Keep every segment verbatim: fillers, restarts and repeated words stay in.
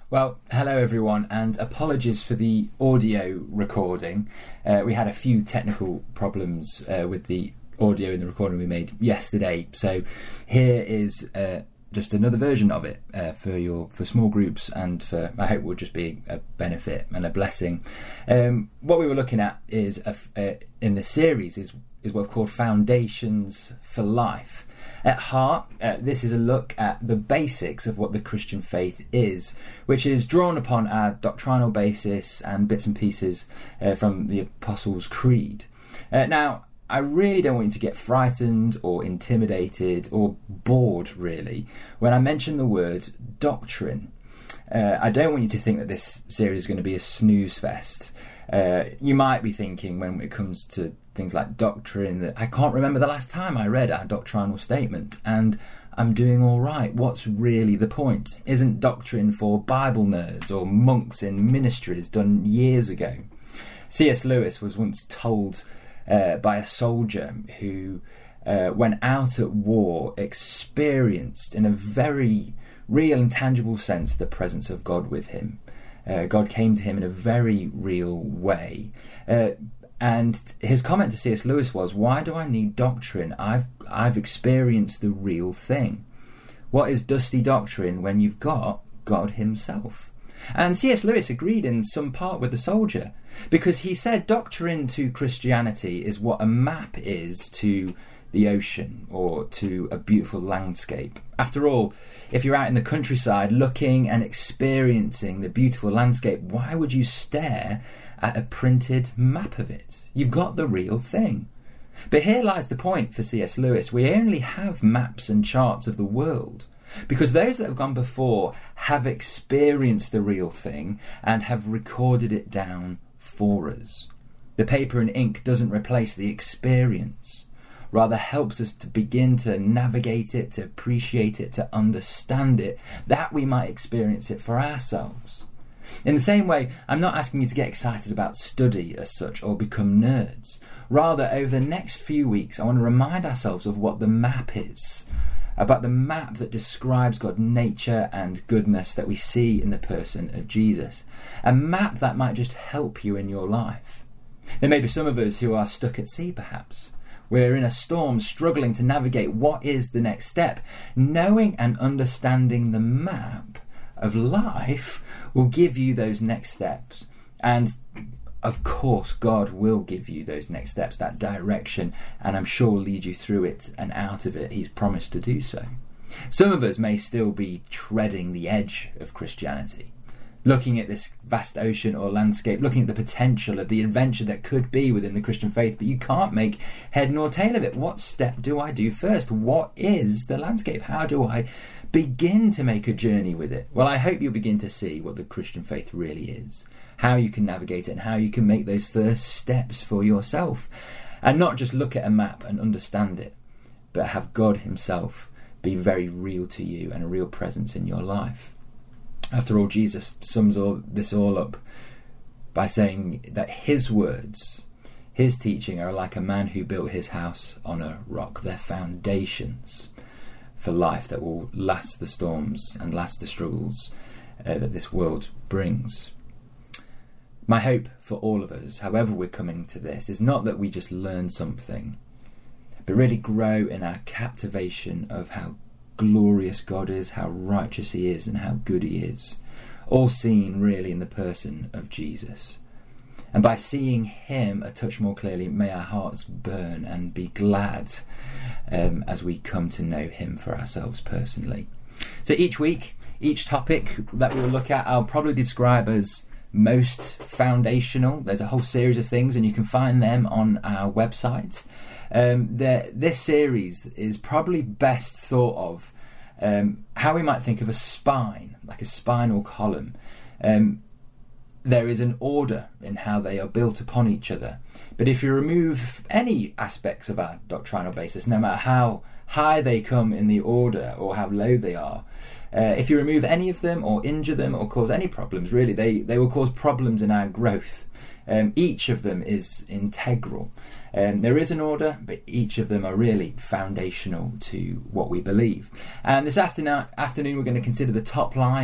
Well, hello everyone, and apologies for the audio recording. Uh, we had a few technical problems uh, with the audio in the recording we made yesterday, so here is uh, just another version of it uh, for your for small groups, and for I hope will just be a benefit and a blessing. Um, what we were looking at is a, uh, in the series is is what we've called Foundations for Life. At heart, uh, this is a look at the basics of what the Christian faith is, which is drawn upon our doctrinal basis and bits and pieces uh, from the Apostles' Creed. Uh, now, I really don't want you to get frightened or intimidated or bored, really, when I mention the word doctrine. Uh, I don't want you to think that this series is going to be a snooze fest. Uh, you might be thinking, when it comes to things like doctrine, that I can't remember the last time I read our doctrinal statement, and I'm doing all right. What's really the point? Isn't doctrine for Bible nerds or monks in ministries done years ago? C S Lewis was once told uh, by a soldier who, uh, when out at war, experienced in a very real and tangible sense the presence of God with him. Uh, God came to him in a very real way. Uh, and his comment to C S Lewis was, why do I need doctrine? I've I've experienced the real thing. What is dusty doctrine when you've got God himself? And C S Lewis agreed in some part with the soldier, because he said doctrine to Christianity is what a map is to the ocean or to a beautiful landscape. After all, if you're out in the countryside looking and experiencing the beautiful landscape, why would you stare at a printed map of it? You've got the real thing. But here lies the point for C S Lewis. We only have maps and charts of the world because those that have gone before have experienced the real thing and have recorded it down for us. The paper and ink doesn't replace the experience, rather helps us to begin to navigate it, to appreciate it, to understand it, that we might experience it for ourselves. In the same way, I'm not asking you to get excited about study as such or become nerds. Rather, over the next few weeks, I want to remind ourselves of what the map is, about the map that describes God's nature and goodness that we see in the person of Jesus. A map that might just help you in your life. There may be some of us who are stuck at sea, perhaps. We're in a storm, struggling to navigate what is the next step. Knowing and understanding the map of life will give you those next steps. And of course, God will give you those next steps, that direction, and I'm sure will lead you through it and out of it. He's promised to do so. Some of us may still be treading the edge of Christianity, looking at this vast ocean or landscape, looking at the potential of the adventure that could be within the Christian faith, but you can't make head nor tail of it. What step do I do first? What is the landscape? How do I begin to make a journey with it? Well, I hope you'll begin to see what the Christian faith really is, how you can navigate it, and how you can make those first steps for yourself, and not just look at a map and understand it, but have God himself be very real to you and a real presence in your life. After all, Jesus sums all this all up by saying that his words, his teaching, are like a man who built his house on a rock. They're foundations for life that will last the storms and last the struggles uh, that this world brings. My hope for all of us, however we're coming to this, is not that we just learn something, but really grow in our captivation of how glorious God is, how righteous he is, and how good he is, all seen really in the person of Jesus. And by seeing him a touch more clearly, may our hearts burn and be glad um, as we come to know him for ourselves personally. So each week, each topic that we will look at, I'll probably describe as most foundational. There's a whole series of things, and you can find them on our website. Um, this series is probably best thought of um, how we might think of a spine, like a spinal column. Um, there is an order in how they are built upon each other. But if you remove any aspects of our doctrinal basis, no matter how high they come in the order or how low they are, uh, if you remove any of them or injure them or cause any problems, really, they, they will cause problems in our growth. Um, each of them is integral. Um, there is an order, but each of them are really foundational to what we believe. And this afternoon, afternoon we're going to consider the top line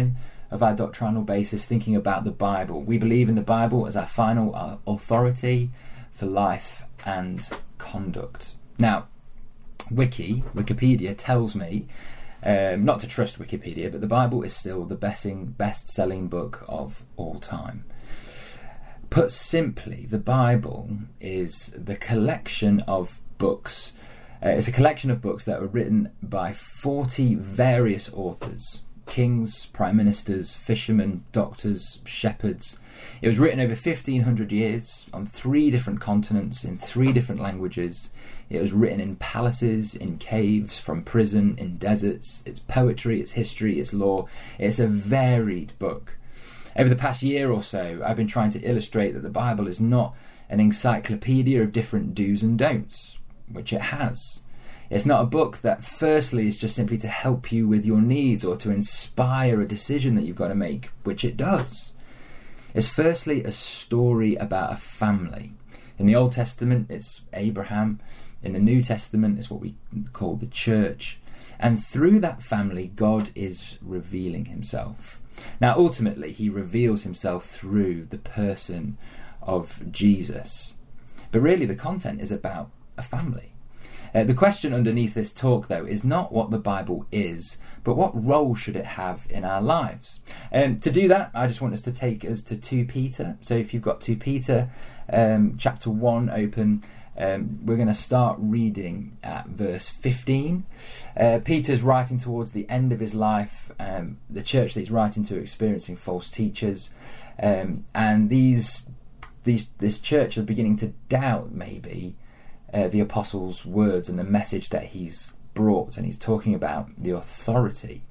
of our doctrinal basis, thinking about the Bible. We believe in the Bible as our final uh, authority for life and conduct. Now, Wiki, Wikipedia tells me um, not to trust Wikipedia, but the Bible is still the best-selling, best-selling book of all time. Put simply, the Bible is the collection of books. Uh, it's a collection of books that were written by forty various authors. Kings, prime ministers, fishermen, doctors, shepherds. It was written over fifteen hundred years on three different continents in three different languages. It was written in palaces, in caves, from prison, in deserts. It's poetry, it's history, it's law. It's a varied book. Over the past year or so, I've been trying to illustrate that the Bible is not an encyclopedia of different do's and don'ts, which it has. It's not a book that firstly is just simply to help you with your needs or to inspire a decision that you've got to make, which it does. It's firstly a story about a family. In the Old Testament, it's Abraham. In the New Testament, it's what we call the church. And through that family, God is revealing himself. Now, ultimately, he reveals himself through the person of Jesus. But really, the content is about a family. Uh, the question underneath this talk, though, is not what the Bible is, but what role should it have in our lives? Um, to do that, I just want us to take us to Second Peter. So if you've got Second Peter um, chapter one open, um, we're going to start reading at verse fifteen. Uh, Peter's writing towards the end of his life. Um, the church that he's writing to experiencing false teachers. Um, and these, these, this church are beginning to doubt, maybe, Uh, the apostles' words and the message that he's brought, and he's talking about the authority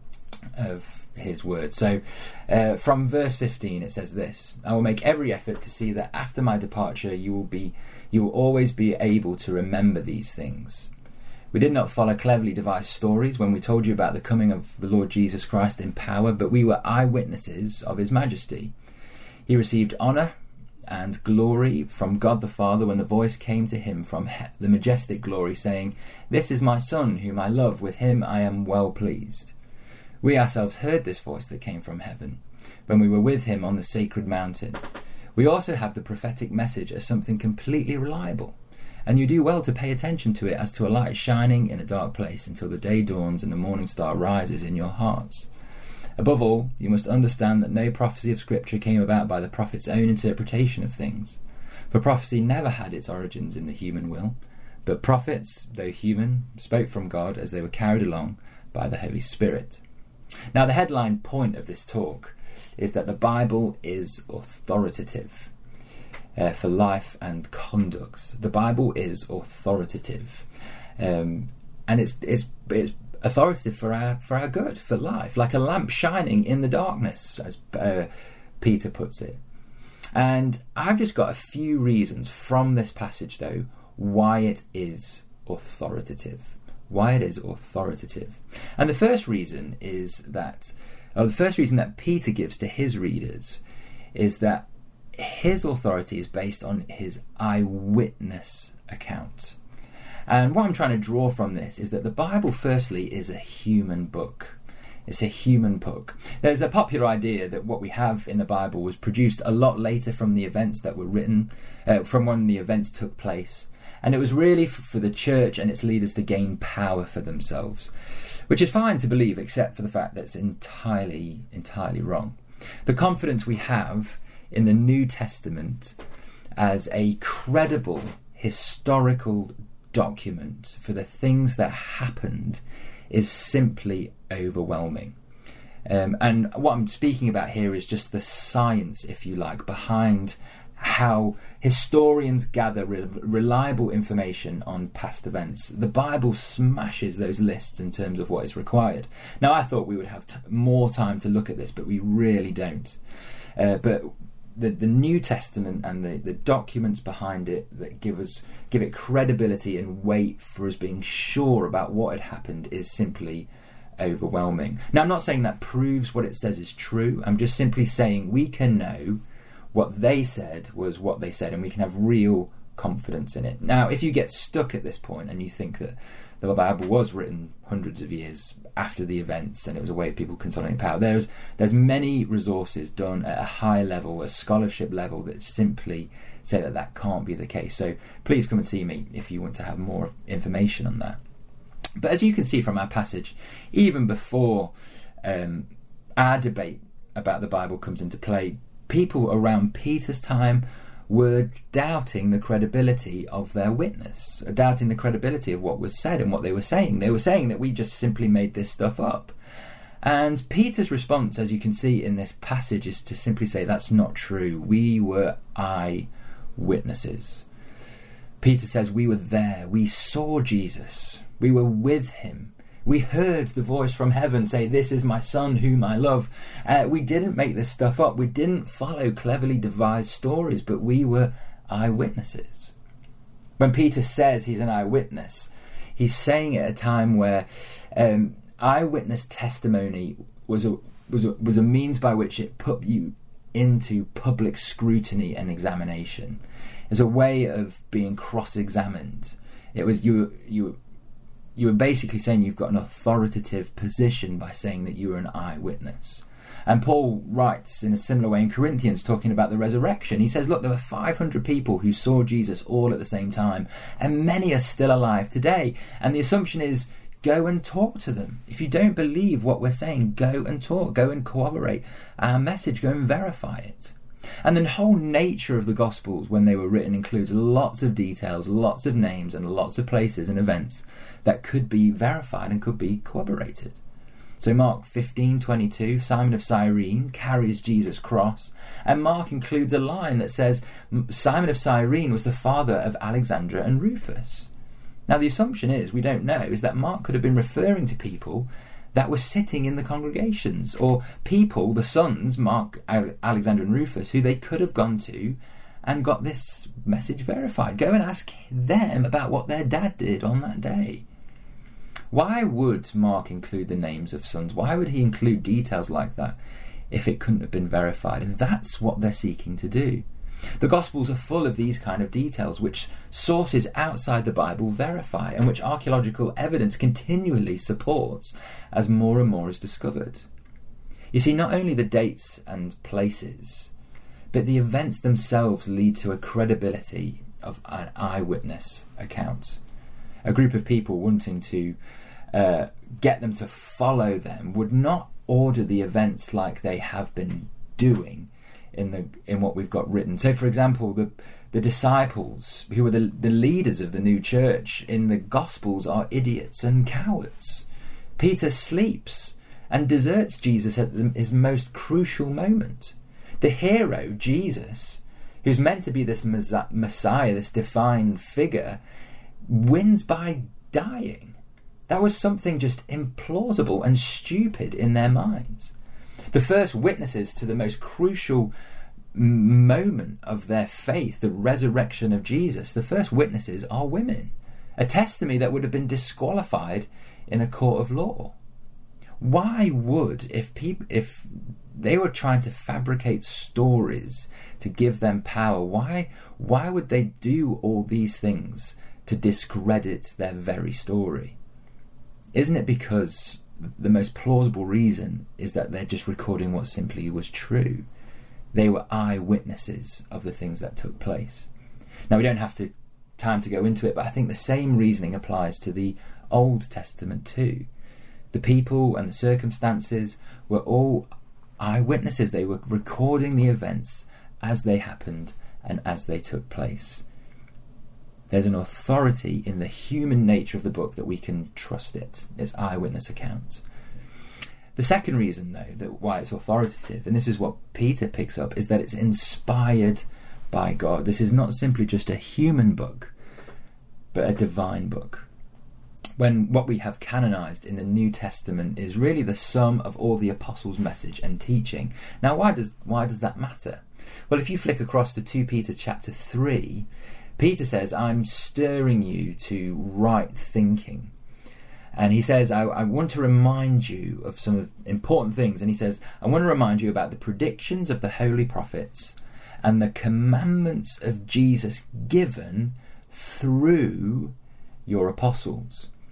of his word. So uh, from verse fifteen it says this: I will make every effort to see that after my departure you will be you will always be able to remember these things. We did not follow cleverly devised stories when we told you about the coming of the Lord Jesus Christ in power, but we were eyewitnesses of his majesty. He received honour and glory from God the Father when the voice came to him from he- the majestic glory, saying, "This is my Son, whom I love, with him I am well pleased." We ourselves heard this voice that came from heaven when we were with him on the sacred mountain. We also have the prophetic message as something completely reliable, and you do well to pay attention to it as to a light shining in a dark place until the day dawns and the morning star rises in your hearts. Above all, you must understand that no prophecy of Scripture came about by the prophet's own interpretation of things. For prophecy never had its origins in the human will, but prophets, though human, spoke from God as they were carried along by the Holy Spirit. Now, the headline point of this talk is that the Bible is authoritative uh, for life and conduct. The Bible is authoritative, um, and it's it's it's. authoritative for our for our good, for life, like a lamp shining in the darkness, as uh, Peter puts it. And I've just got a few reasons from this passage, though, why it is authoritative. Why it is authoritative. And the first reason is that, or the first reason that Peter gives to his readers is that his authority is based on his eyewitness account. And what I'm trying to draw from this is that the Bible, firstly, is a human book. It's a human book. There's a popular idea that what we have in the Bible was produced a lot later from the events that were written, uh, from when the events took place. And it was really for, for the church and its leaders to gain power for themselves, which is fine to believe, except for the fact that it's entirely, entirely wrong. The confidence we have in the New Testament as a credible historical document for the things that happened is simply overwhelming. Um, and what I'm speaking about here is just the science, if you like, behind how historians gather re- reliable information on past events. The Bible smashes those lists in terms of what is required. Now, I thought we would have t- more time to look at this, but we really don't. Uh, but The, the New Testament and the, the documents behind it that give us give it credibility and weight for us being sure about what had happened is simply overwhelming. Now, I'm not saying that proves what it says is true. I'm just simply saying we can know what they said was what they said, and we can have real confidence in it. Now, if you get stuck at this point and you think that the Bible was written hundreds of years after the events, and it was a way of people consolidating power. There's there's many resources done at a high level, a scholarship level, that simply say that that can't be the case. So please come and see me if you want to have more information on that. But as you can see from our passage, even before um, our debate about the Bible comes into play, people around Peter's time were doubting the credibility of their witness, doubting the credibility of what was said and what they were saying. They were saying that we just simply made this stuff up. And Peter's response, as you can see in this passage, is to simply say that's not true. We were eyewitnesses. Peter says we were there. We saw Jesus. We were with him. We heard the voice from heaven say, "This is my son whom I love." Uh, we didn't make this stuff up. We didn't follow cleverly devised stories, but we were eyewitnesses. When Peter says he's an eyewitness, he's saying it at a time where um, eyewitness testimony was a, was a, was a means by which it put you into public scrutiny and examination. It's a way of being cross-examined. It was you you. You were basically saying you've got an authoritative position by saying that you were an eyewitness. And Paul writes in a similar way in Corinthians, talking about the resurrection. He says, look, there were five hundred people who saw Jesus all at the same time, and many are still alive today. And the assumption is, go and talk to them. If you don't believe what we're saying, go and talk, go and corroborate our message, go and verify it. And the whole nature of the Gospels when they were written includes lots of details, lots of names, and lots of places and events that could be verified and could be corroborated. So Mark fifteen twenty-two, Simon of Cyrene carries Jesus' cross, and Mark includes a line that says Simon of Cyrene was the father of Alexandra and Rufus. Now the assumption is, we don't know, is that Mark could have been referring to people that were sitting in the congregations, or people, the sons, Mark, Alexander and Rufus, who they could have gone to and got this message verified. Go and ask them about what their dad did on that day. Why would Mark include the names of sons? Why would he include details like that if it couldn't have been verified? And that's what they're seeking to do. The Gospels are full of these kind of details which sources outside the Bible verify, and which archaeological evidence continually supports as more and more is discovered. You see, not only the dates and places, but the events themselves lead to a credibility of an eyewitness account. A group of people wanting to uh, get them to follow them would not order the events like they have been doing in the in what we've got written. So, for example, the the disciples who were the, the leaders of the new church in the Gospels are idiots and cowards. Peter sleeps and deserts Jesus at the, his most crucial moment. The hero, Jesus, who's meant to be this Messiah, this divine figure, wins by dying. That was something just implausible and stupid in their minds. The first witnesses to the most crucial moment of their faith, the resurrection of Jesus, the first witnesses are women. A testimony that would have been disqualified in a court of law. Why would, if people, if they were trying to fabricate stories to give them power, why, why would they do all these things to discredit their very story? Isn't it because the most plausible reason is that they're just recording what simply was true? They were eyewitnesses of the things that took place. Now, we don't have to time to go into it, but I think the same reasoning applies to the Old Testament too. The people and the circumstances were all eyewitnesses. They were recording the events as they happened and as they took place. There's an authority in the human nature of the book that we can trust it. It's eyewitness accounts. The second reason, though, that why it's authoritative, and this is what Peter picks up, is that it's inspired by God. This is not simply just a human book, but a divine book. When what we have canonized in the New Testament is really the sum of all the apostles' message and teaching. Now, why does why does that matter? Well, if you flick across to Second Peter chapter three, Peter says, I'm stirring you to right thinking. And he says, I, I want to remind you of some important things. And he says, I want to remind you about the predictions of the holy prophets and the commandments of Jesus given through your apostles.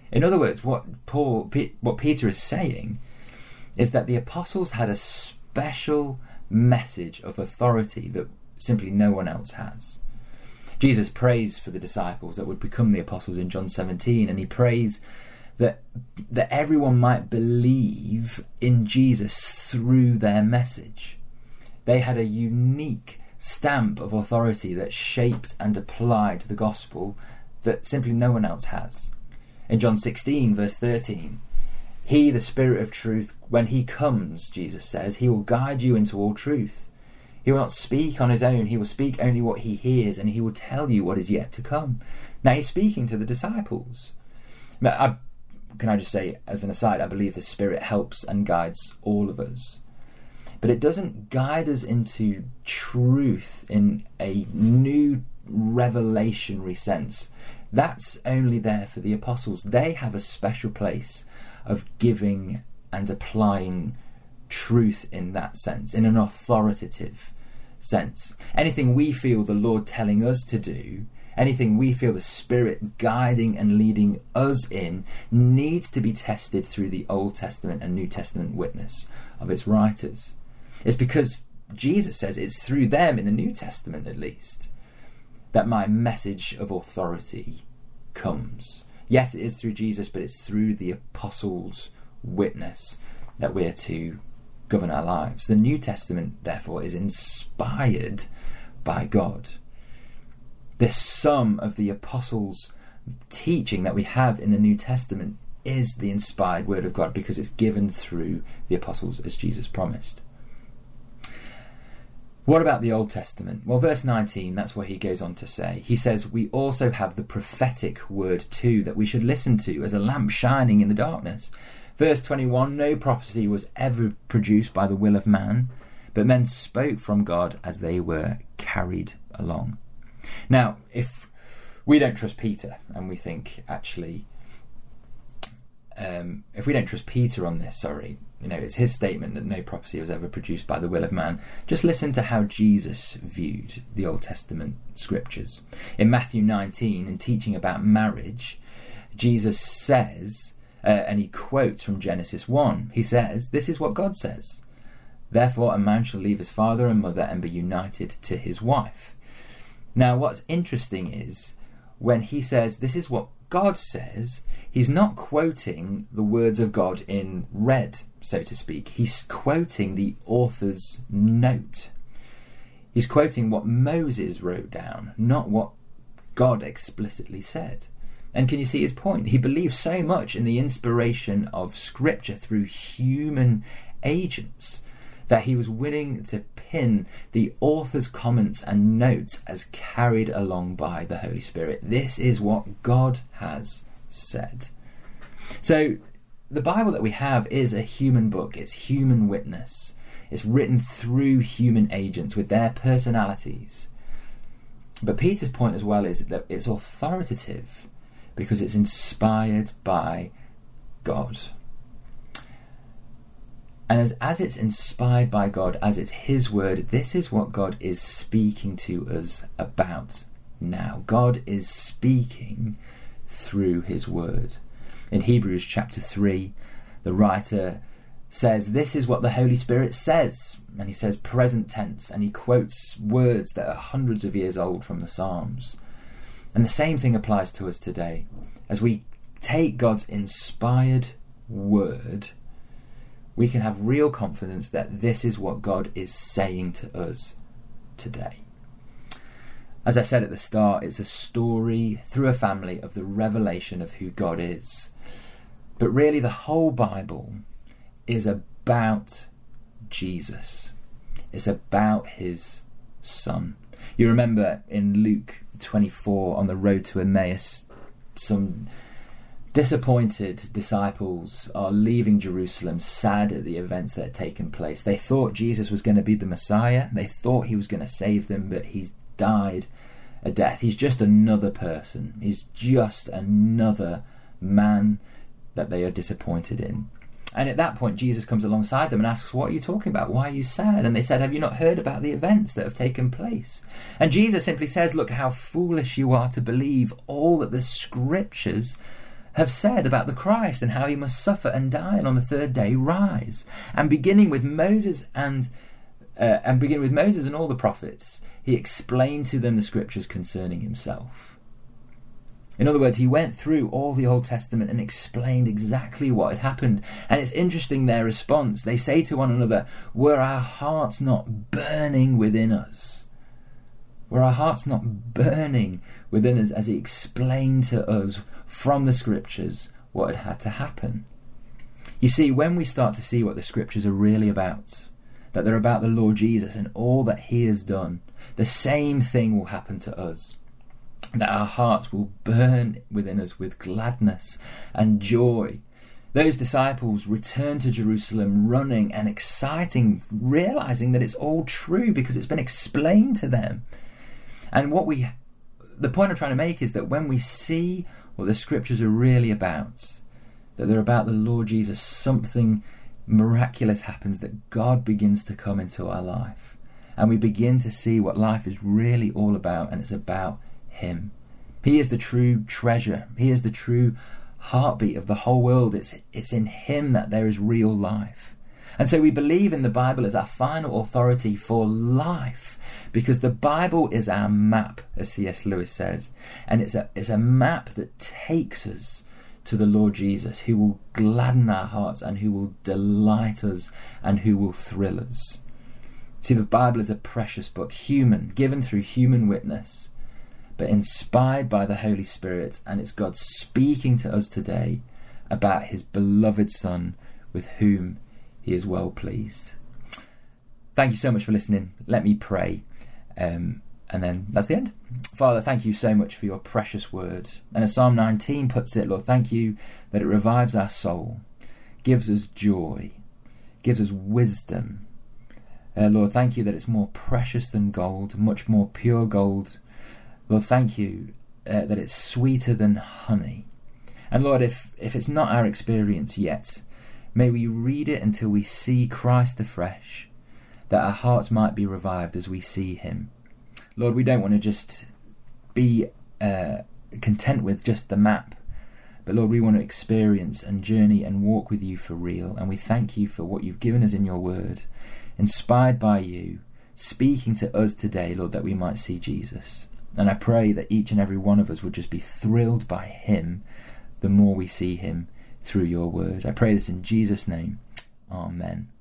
In other words, what Paul, what Peter is saying is that the apostles had a special message of authority that simply no one else has. Jesus prays for the disciples that would become the apostles in John seventeen, and he prays that that everyone might believe in Jesus through their message. They had a unique stamp of authority that shaped and applied the gospel that simply no one else has. In John sixteen, verse thirteen, he, the Spirit of truth, when he comes, Jesus says, he will guide you into all truth. He will not speak on his own, he will speak only what he hears, and he will tell you what is yet to come. Now he's speaking to the disciples. Now, I, can I just say, as an aside, I believe the Spirit helps and guides all of us. But it doesn't guide us into truth in a new revelationary sense. That's only there for the apostles. They have a special place of giving and applying truth in that sense, in an authoritative sense. Anything we feel the Lord telling us to do, anything we feel the Spirit guiding and leading us in, needs to be tested through the Old Testament and New Testament witness of its writers. It's because Jesus says it's through them, in the New Testament at least, that my message of authority comes. Yes, it is through Jesus, but it's through the apostles' witness that we're to govern our lives. The New Testament, therefore, is inspired by God. The sum of the apostles' teaching that we have in the New Testament is the inspired word of God, because it's given through the apostles as Jesus promised. What about the Old Testament? Well, verse nineteen, that's what he goes on to say. He says, we also have the prophetic word too, that we should listen to as a lamp shining in the darkness. Verse twenty-one, no prophecy was ever produced by the will of man, but men spoke from God as they were carried along. Now, if we don't trust Peter, and we think, actually, um, if we don't trust Peter on this, sorry, you know, it's his statement that no prophecy was ever produced by the will of man. Just listen to how Jesus viewed the Old Testament scriptures. In Matthew nineteen, in teaching about marriage, Jesus says, uh, and he quotes from Genesis one, he says, this is what God says. Therefore a man shall leave his father and mother and be united to his wife. Now what's interesting is, when he says this is what God says, he's not quoting the words of God in red, so to speak. He's quoting the author's note. He's quoting what Moses wrote down, not what God explicitly said. And can you see his point? He believes so much in the inspiration of Scripture through human agents that he was willing to pin the author's comments and notes as carried along by the Holy Spirit. This is what God has said. So the Bible that we have is a human book. It's human witness. It's written through human agents with their personalities. But Peter's point as well is that it's authoritative because it's inspired by God. And as, as it's inspired by God, as it's his word, this is what God is speaking to us about now. God is speaking through his word. In Hebrews chapter three, the writer says, this is what the Holy Spirit says. And he says present tense, and he quotes words that are hundreds of years old from the Psalms. And the same thing applies to us today. As we take God's inspired word, we can have real confidence that this is what God is saying to us today. As I said at the start, it's a story through a family of the revelation of who God is. But really the whole Bible is about Jesus. It's about his Son. You remember in Luke twenty-four, on the road to Emmaus, some disappointed disciples are leaving Jerusalem, sad at the events that had taken place. They thought Jesus was going to be the Messiah. They thought he was going to save them, but he's died a death. He's just another person. He's just another man that they are disappointed in. And at that point, Jesus comes alongside them and asks, what are you talking about? Why are you sad? And they said, have you not heard about the events that have taken place? And Jesus simply says, look how foolish you are to believe all that the scriptures have said about the Christ and how he must suffer and die and on the third day rise. And beginning with Moses and uh, and beginning with Moses and all the prophets, he explained to them the scriptures concerning himself. In other words, he went through all the Old Testament and explained exactly what had happened. And it's interesting, their response. They say to one another, were our hearts not burning within us? Were our hearts not burning within us as he explained to us from the scriptures what had had to happen? You see, when we start to see what the scriptures are really about, that they're about the Lord Jesus and all that he has done, the same thing will happen to us. That our hearts will burn within us with gladness and joy. Those disciples returned to Jerusalem running and exciting, realizing that it's all true because it's been explained to them. And what we, the point I'm trying to make is that when we see what the scriptures are really about, that they're about the Lord Jesus, something miraculous happens, that God begins to come into our life. And we begin to see what life is really all about, and it's about him. He is the true treasure. He is the true heartbeat of the whole world. It's, it's in him that there is real life. And so we believe in the Bible as our final authority for life, because the Bible is our map, as C S Lewis says. And it's a, it's a map that takes us to the Lord Jesus, who will gladden our hearts and who will delight us and who will thrill us. See, the Bible is a precious book, human, given through human witness, but inspired by the Holy Spirit, and it's God speaking to us today about his beloved Son, with whom he is well pleased. Thank you so much for listening. Let me pray, um, and then that's the end. Father, thank you so much for your precious words. And as Psalm nineteen puts it, Lord, thank you that it revives our soul, gives us joy, gives us wisdom. Uh, Lord, thank you that it's more precious than gold, much more pure gold. Lord, thank you uh, that it's sweeter than honey. And Lord, if, if it's not our experience yet, may we read it until we see Christ afresh, that our hearts might be revived as we see him. Lord, we don't want to just be uh, content with just the map, but Lord, we want to experience and journey and walk with you for real. And we thank you for what you've given us in your word, inspired by you, speaking to us today, Lord, that we might see Jesus. And I pray that each and every one of us would just be thrilled by him the more we see him through your word. I pray this in Jesus' name. Amen.